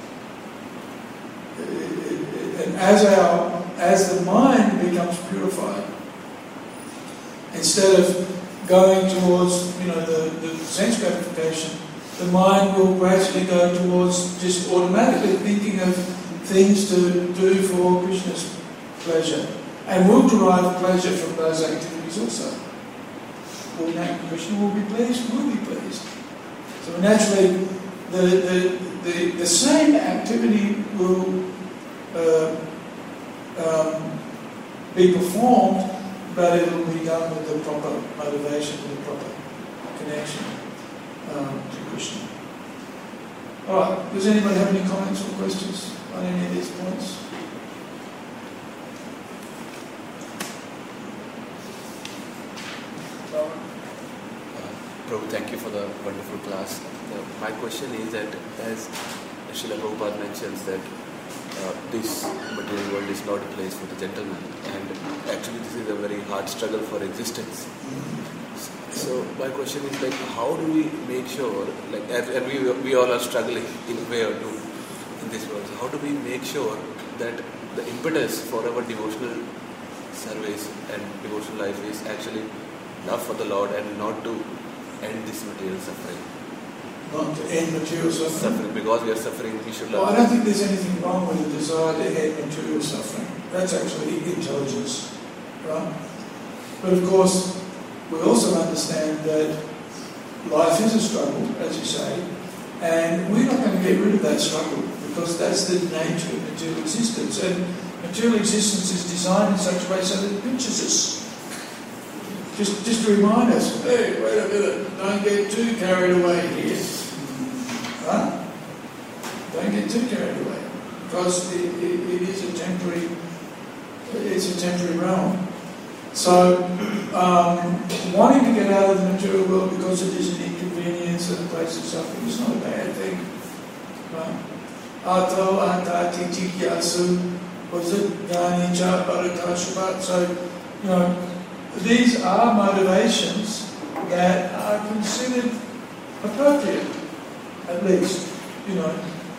And as our as the mind becomes purified, instead of going towards, you know, the, the sense gratification, the mind will gradually go towards just automatically thinking of things to do for Krishna's pleasure. And we'll derive pleasure from those activities also. Well, Krishna will be pleased, we'll be pleased. So naturally, the, the, the, the same activity will uh, um, be performed, but it will be done with the proper motivation, with the proper connection um, to Krishna. Alright, does anybody have any comments or questions on any of these points? Prabhu, thank you for the wonderful class. The, my question is that as Srila Prabhupada mentions that uh, this material world is not a place for the gentleman, and actually this is a very hard struggle for existence. So my question is like, how do we make sure, like, and and we we all are struggling in a way or two in this world. So how do we make sure that the impetus for our devotional service and devotional life is actually love for the Lord and not to end this material suffering? Not to end material suffering. Suffering, because we are suffering, we should Well, love. I don't think there's anything wrong with the desire to end material suffering. That's actually intelligence, right? But of course, we also understand that life is a struggle, as you say, and we're not going to get rid of that struggle because that's the nature of material existence. And material existence is designed in such a way so that it pinches us. Just, just to remind us, hey, wait a minute, don't get too carried away here. Right? Don't get too carried away. Because it, it, it is a temporary, it's a temporary realm. So, um, wanting to get out of the material world because it is an inconvenience and a place of suffering is not a bad thing. Right? Ato antati tikyasu, was it Gani cha barakashabat? So, you know, these are motivations that are considered appropriate, at least. You know,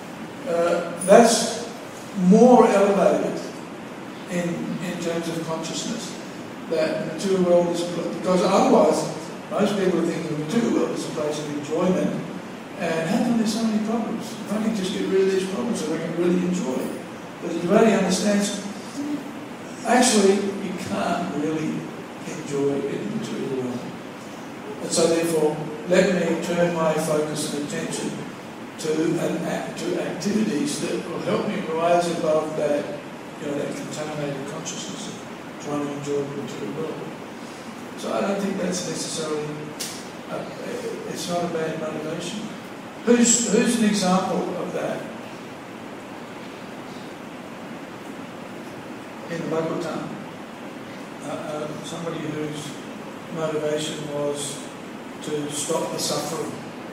uh, that's more elevated in in terms of conscissness. That the material world is, because otherwise most people are thinking the material world is a place of enjoyment, and how come there's so many problems? If I can just get rid of these problems so I can really enjoy it. But if everybody understands, actually you can't really enjoy it in the material world. And so therefore, let me turn my focus and attention to an act, to activities that will help me rise above that, you know, that contaminated consciousness of trying to enjoy the material world. So I don't think that's necessarily, a, it's not a bad motivation. Who's, who's an example of that? In the Bhagavatam, uh, uh, somebody whose motivation was to stop the suffering.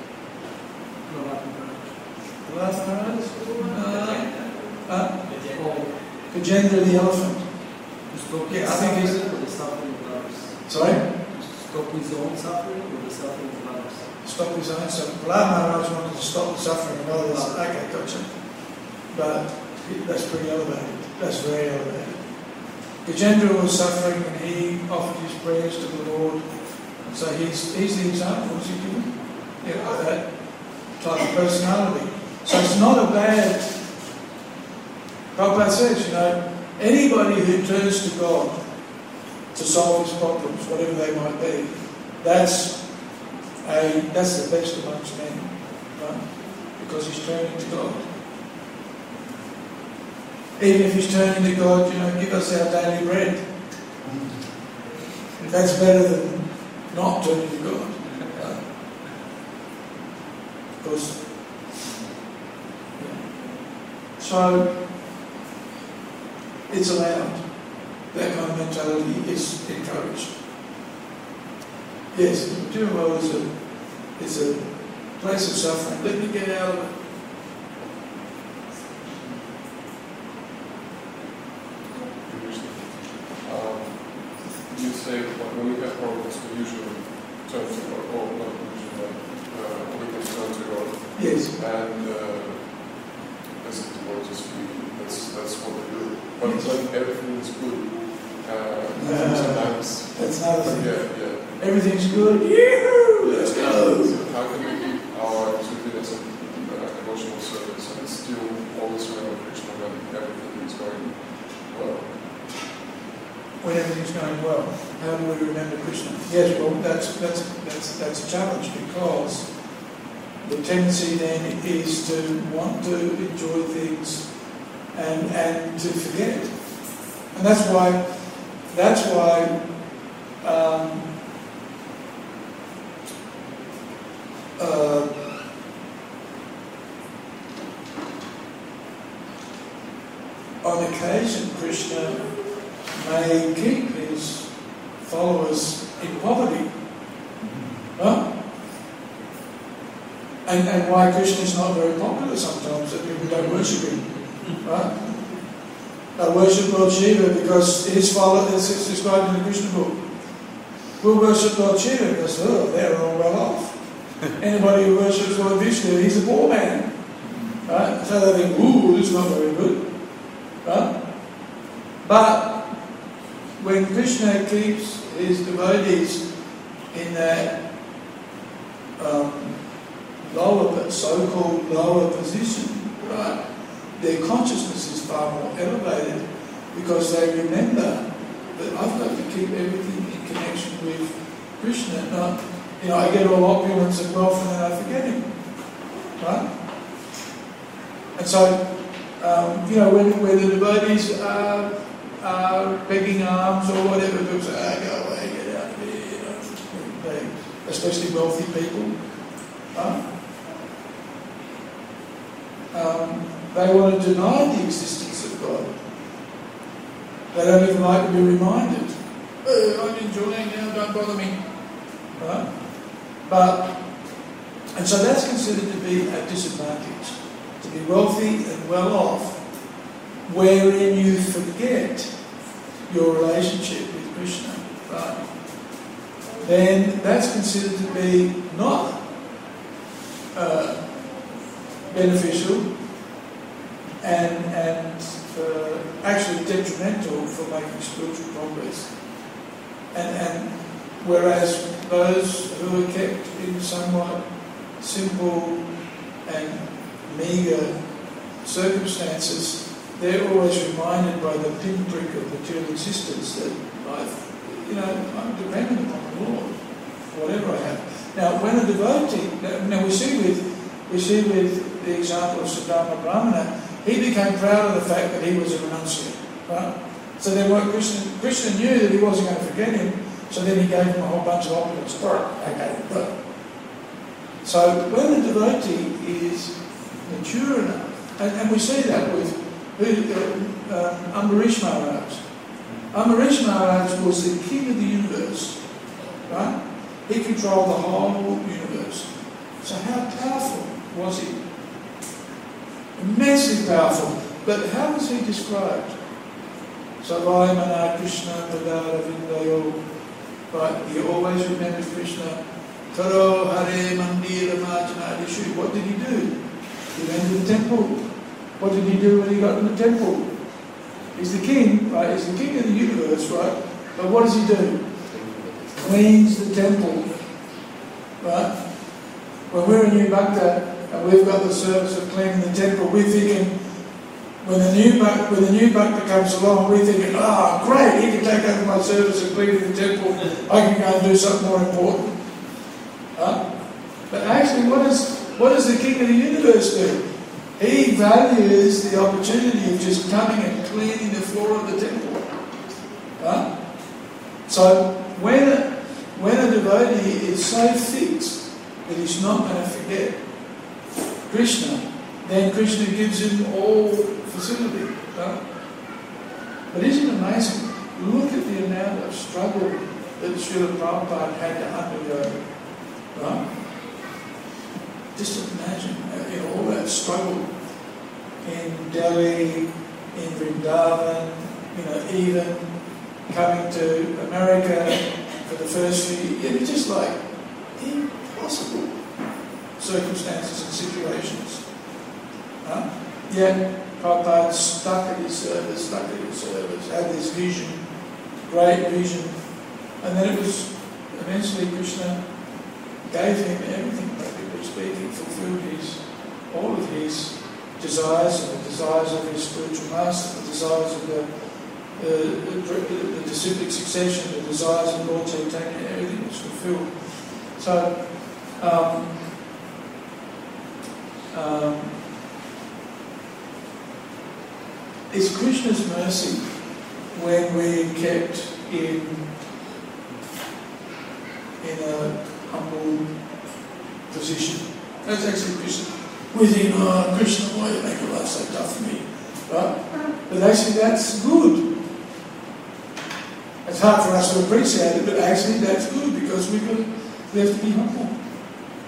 Prahlad Maharaj? Uh, uh, Gajendra the elephant. Yeah, I think he's... Or the suffering of others. Sorry? Stop his own suffering or the suffering of others? Stop his own suffering. Prahlad Maharaj wanted to stop the suffering of others. Okay, gotcha. But that's pretty elevated. That's very elevated. Gajendra was suffering and he offered his prayers to the Lord. So he's, he's the example, is he given? Yeah, of that type of personality. So it's not a bad... Prabhupada says, you know, anybody who turns to God to solve his problems, whatever they might be, that's a that's the best amongst men, right? Because he's turning to God. Even if he's turning to God, you know, give us our daily bread. That's better than not turning to God. Right? Because, yeah. So, it's allowed. That kind of mentality is encouraged. Yes, the material world is a, is a place of suffering. Let me get out of it. Um, you say when we have problems, we usually turn to God, or not usually, uh, we can turn to God. Yes. And uh, as the word is speaking, that's, that's what we do. But Yes. when everything is good, uh, Uh, sometimes, That's another thing. yeah, yeah. Everything's good. Yee-hoo! Let's go. So how can we keep our activities and uh, emotional service and still always remember Krishna when everything is going well? When everything's going well, how do we remember Krishna? Yes, well, that's that's that's that's a challenge because the tendency then is to want to enjoy things and and to forget, and that's why that's why. Um, uh, on occasion, Krishna may keep his followers in poverty. Huh? And, and why Krishna is not very popular sometimes, that people don't worship him. Right? uh, worship Lord Shiva because his father is it's described in the Krishna book. We'll worship Lord Shiva because oh, they're all well off. Anybody who worships Lord Vishnu, he's a poor man. Right? So they think, ooh, this is not very good. Right? But when Krishna keeps his devotees in that um, lower, so-called lower position, right, their consciousness is far more elevated because they remember that I've got to keep everything in connection with Krishna. Not, you know, I get all opulence and wealth and then I forget him. Right? And so, um, you know, when, when the devotees are, are begging alms or whatever, people say, ah, go away, get out of here, you know, they, especially wealthy people. Right? Um, they want to deny the existence of God. They don't even like to be reminded. Oh, I'm enjoying now, don't bother me. Right? But, and so that's considered to be a disadvantage. To be wealthy and well off, wherein you forget your relationship with Krishna, right? Then that's considered to be not uh, beneficial and, and uh, actually detrimental for making spiritual progress. And, and whereas those who are kept in somewhat simple and meagre circumstances, they're always reminded by the pinprick of material existence that I've, you know, I'm dependent upon the Lord, whatever I have. Now, when a devotee, now we see with we see with the example of Sudama Brahmana, he became proud of the fact that he was a renunciate, right? So then what Krishna, Krishna knew that he wasn't going to forget him, so then he gave him a whole bunch of opulence. Okay, but so when the devotee is mature enough, and, and we see that with uh, um, Ambarish Maharaj. Ambarish Maharaj was the king of the universe, right? He controlled the whole universe. So how powerful was he? Immensely powerful. But how was he described? Savaya Mana Krishna Padara Vindayo. Right? He always remembered Krishna. Karo Hare Mandira Majanadishu. What did he do? He went to the temple. What did he do when he got to the temple? He's the king, right? He's the king of the universe, right? But what does he do? Cleans the temple, right? When we're in New Bhakta and we've got the service of cleaning the temple, we're thinking, when the new Bhakta, when the new Bhakta comes along, we're thinking, ah, oh, great, he can take over my service of cleaning the temple. I can go and do something more important. Huh? But actually, what is what does the king of the universe do? He values the opportunity of just coming and cleaning the floor of the temple. Huh? So when a, when a devotee is so fixed that he's not going to forget Krishna, then Krishna gives him all facility. Huh? But isn't it amazing? Look at the amount of struggle that Srila Prabhupada had to undergo. Right? Just imagine, you know, all that struggle in Delhi, in Vrindavan, you know, even coming to America for the first few years. It was just like impossible circumstances and situations. Huh? Yet Prabhupada stuck at his service, stuck at his service, had this vision, great vision, and then it was eventually Krishna gave him everything, practically speaking, fulfilled his, all of his desires and the desires of his spiritual master, the desires of the, uh, the, the disciplic succession, the desires of Lord Chaitanya, everything was fulfilled. So, um, um, it's Krishna's mercy when we're kept in, in a humble position. That's actually Krishna. We think, oh, Krishna, why do you make your life so tough for me? Right? But actually that's good. It's hard for us to appreciate it, but actually that's good because we've got to, we have to be humble.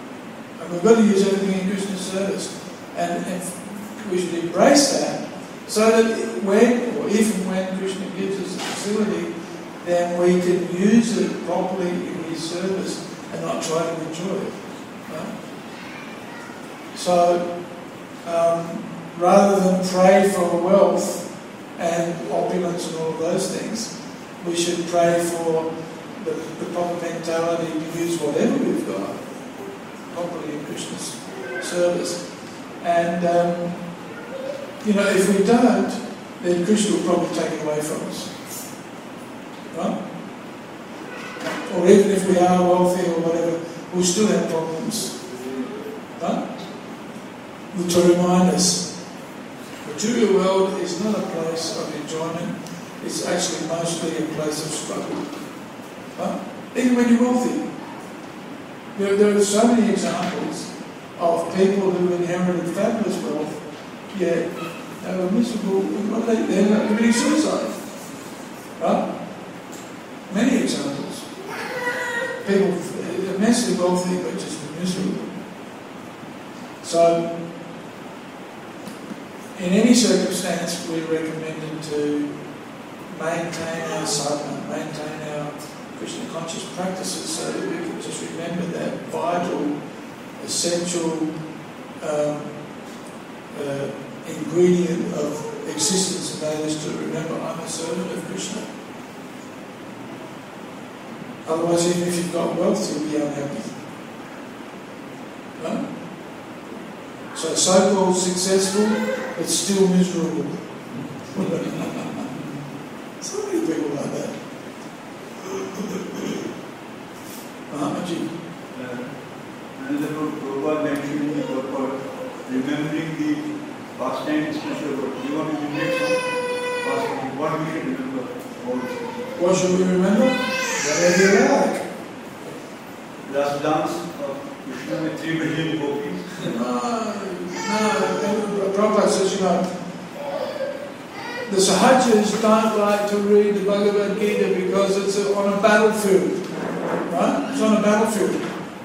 And we've got to use everything in Krishna's service. And, and we should embrace that So that when, or if and when Krishna gives us a facility, then we can use it properly in his service and not try to enjoy it. Right? So, um, rather than pray for wealth and opulence and all of those things, we should pray for the, the proper mentality to use whatever we've got properly in Krishna's service. And, um, you know, if we don't, then Krishna will probably take it away from us. Right? Or even if we are wealthy or whatever, we'll still have problems. Right? To remind us, the material world is not a place of enjoyment, it's actually mostly a place of struggle. Right? Even when you're wealthy. There, there are so many examples of people who inherited fabulous wealth, yet they were miserable, they ended up committing suicide. Right? Many examples. People immensely wealthy but just miserable. So, in any circumstance, we're recommended to maintain our sadhana, maintain our Krishna conscious practices so that we can just remember that vital, essential um, uh, ingredient of existence, and that is to remember I'm a servant of Krishna. Otherwise, even if you've got wealth, you'll be unhappy. Right? So, so-called successful, but still miserable. So many people like that. Mahamaji. Another Prabhupada mentioned in the purport, remembering the past time special work. You want to remember some past time? What we should remember about this? What should we remember? Whatever you like. Last dance of Krishna with three million gopis. No, no. Prabhupada says, you know, the Sahajas don't like to read the Bhagavad Gita because it's on a battlefield. Right? It's on a battlefield.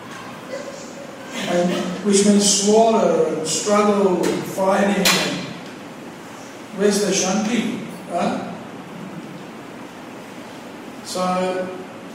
And, which means slaughter and struggle and fighting. And where's the Shanti? Right? So,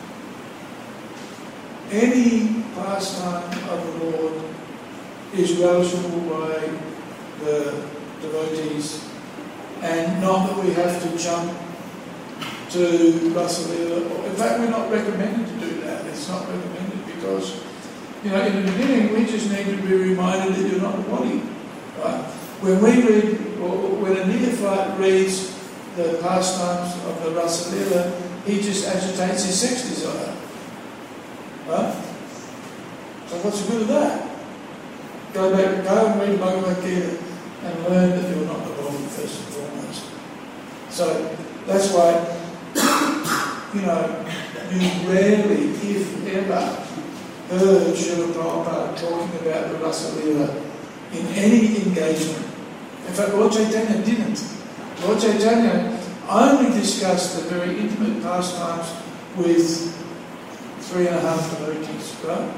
any pastime of the Lord is relishable by the devotees, and not that we have to jump to Rasalila. In fact, we're not recommended to do that. It's not recommended because, you know, in the beginning we just need to be reminded that you're not a body. Right? When we read, or when a neophyte reads the pastimes of the Rasalila, he just agitates his sex desire. Right? So what's the good of that? Go back, go and read Bhagavad Gita and learn that you're not the body first and foremost. So that's why, you know, you rarely, if ever, heard Srila Prabhupada talking about the Rasalila in any engagement. In fact, Lord Chaitanya didn't. Lord Chaitanya only discussed the very intimate pastimes with three and a half devotees, right?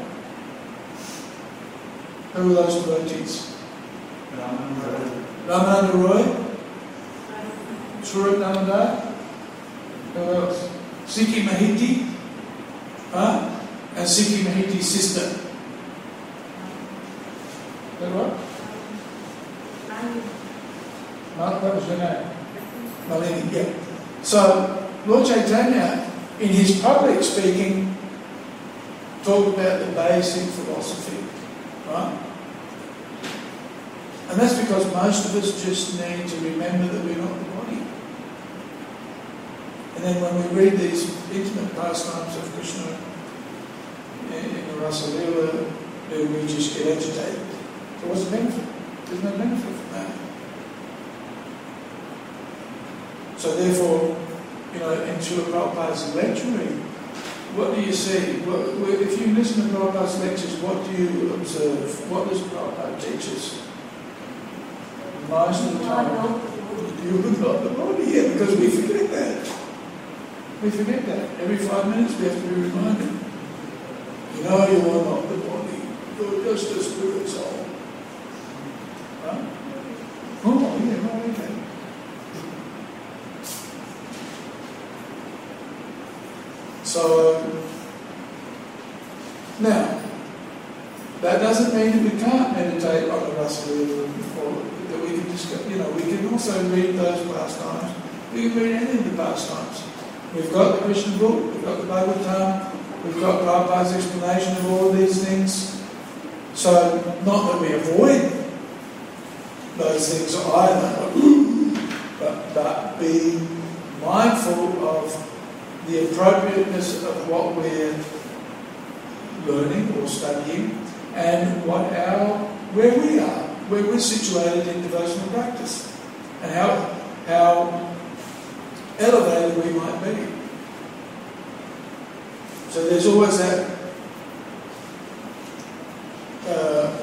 Who were those devotees? Ramananda Roy, Swarup Damodar, who else? Sikhi Mahiti, huh? And Sikhi Mahiti's sister. Is that right? Mark, what was her name? Malini, yeah. So, Lord Chaitanya, in his public speaking, talked about the basic philosophy, right? And that's because most of us just need to remember that we're not the body. And then when we read these intimate pastimes of Krishna in, in the Rasalila, we just get agitated. So what's the benefit? There's no benefit from that. So therefore, you know, in Srila Prabhupada's lecturing, what do you see? What, if you listen to Prabhupada's lectures, what do you observe? What does Prabhupada teach us? Most of the time, you would not the body, yeah, because we forget that. We forget that. Every five minutes we have to be reminded. You know you are not the body. You're just a spirit soul. Right? Oh, yeah, right, okay. So, now, that doesn't mean that we can't meditate on the rasa wheel or that we can just, you know, we can also read those pastimes. We can read any of the pastimes. We've got the Krishna book, we've got the Bhagavatam, we've got Prabhupada's explanation of all of these things. So, not that we avoid those things either, but, but be mindful of the appropriateness of what we're learning or studying and what our, where we are, where we're situated in devotional practice and how, how elevated we might be. So there's always that uh,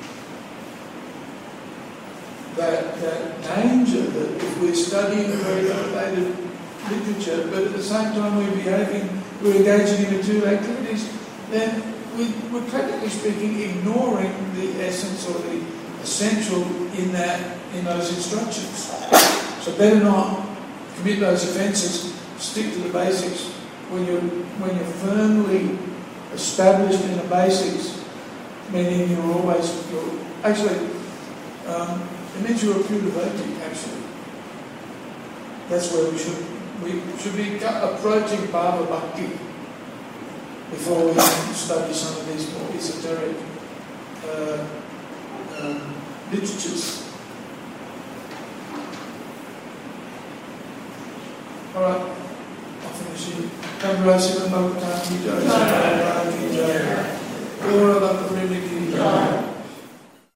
that that danger that if we're studying a very elevated literature, but at the same time we're behaving, we're engaging in material activities, then we, we're practically speaking ignoring the essence or the essential in that in those instructions. So better not commit those offences. Stick to the basics. When you're when you're firmly established in the basics, meaning you're always you're, actually um, it means you're a pure devotee. Actually, that's where we should we should be approaching Bhava Bhakti before we study some of these more esoteric uh, um, literatures. All right, I'll finish here. Kangrasi Bhagavatam Ki Jai, Jai Jai, Gaura Bhakta Ki Jai.